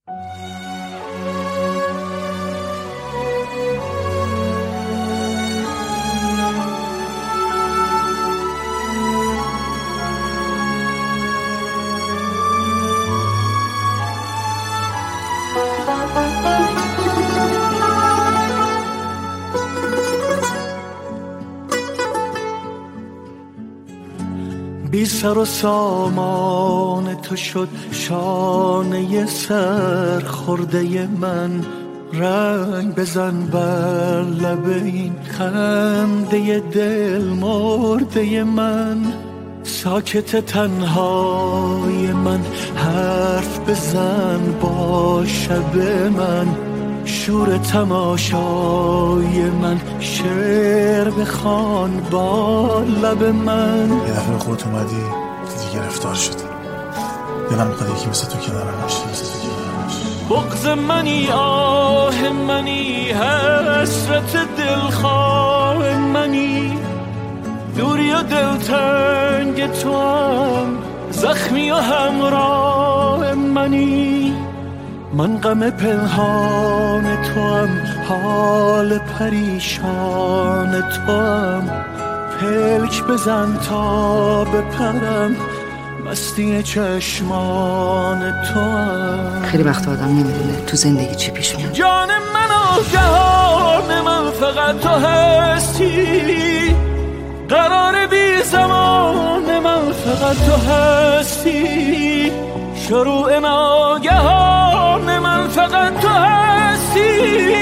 بی سر و سامان تو شد شانه سر خورده من، رنگ بزن بر لب این خنده دل مرده من. ساکت تنهای من حرف بزن با شب من، شور تماشای من شعر بخوان با لب من. یه دفعه خودت اومدی دیدی گرفتار شدی، دلم میخواد یکی مثل تو کنارم باشی. بغض منی آه منی حسرت دلخواه منی، دوری و دلتنگ تو هم زخمی و همراه منی. من غم پنهان تو هم حال پریشان تو هم، پلک بزن تا بپرم مستی چشمان تو هم. خیلی وقت آدم نمیدونه تو زندگی چی پیش میاد. جان من و جهان من فقط تو هستی، قرار بی زمان من فقط تو هستی، شروع ناگهان من فقط تو هستی.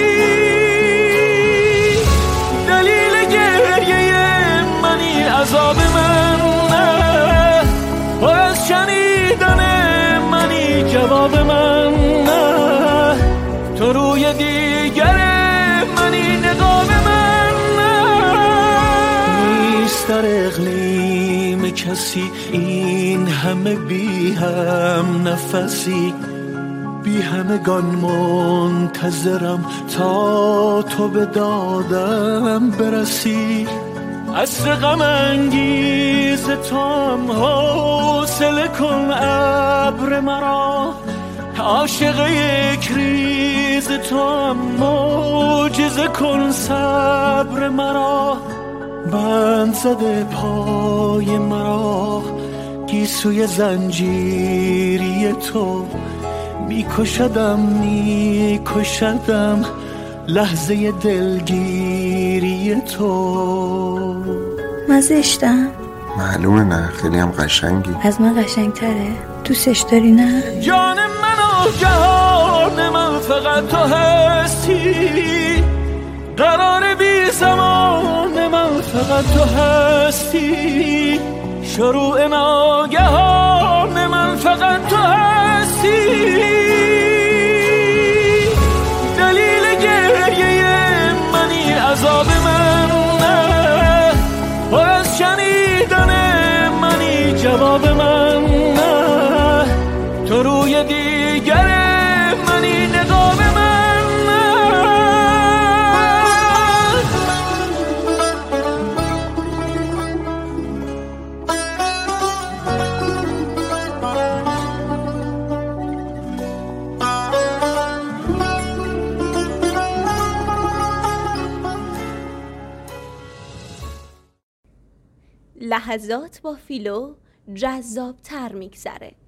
دلیل گریه منی عذاب من نه، پر از شنیدن منی جواب من نه، تو روی دیگر منی نقاب من نه. نیست در اقلیم کسی این همه بی هم نفسی، بی همگان منتظرم تا تو به دادم برسی. عصر غم انگیز تو هم حوصله کن ابر مرا، عاشق یک ریز تو هم معجزه کن صبر مرا. بند زده پای مرا گیسوی زنجیری تو، میکشدم لحظه دلگیری تو. من زشتم؟ معلومه نه، خیلی هم قشنگی. از من قشنگتره؟ دوستش داری نه؟ جان من و جهان من فقط تو هستی، قرار بی زمان من فقط تو هستی، شروع ناگهان من فقط تو هستی. دلیل گریه منی عذاب من نه، پر از شنیدن منی جواب من نه، تو روی دیگر منی نقاب من نه. لحظات با فیلو جذاب‌تر میگذره.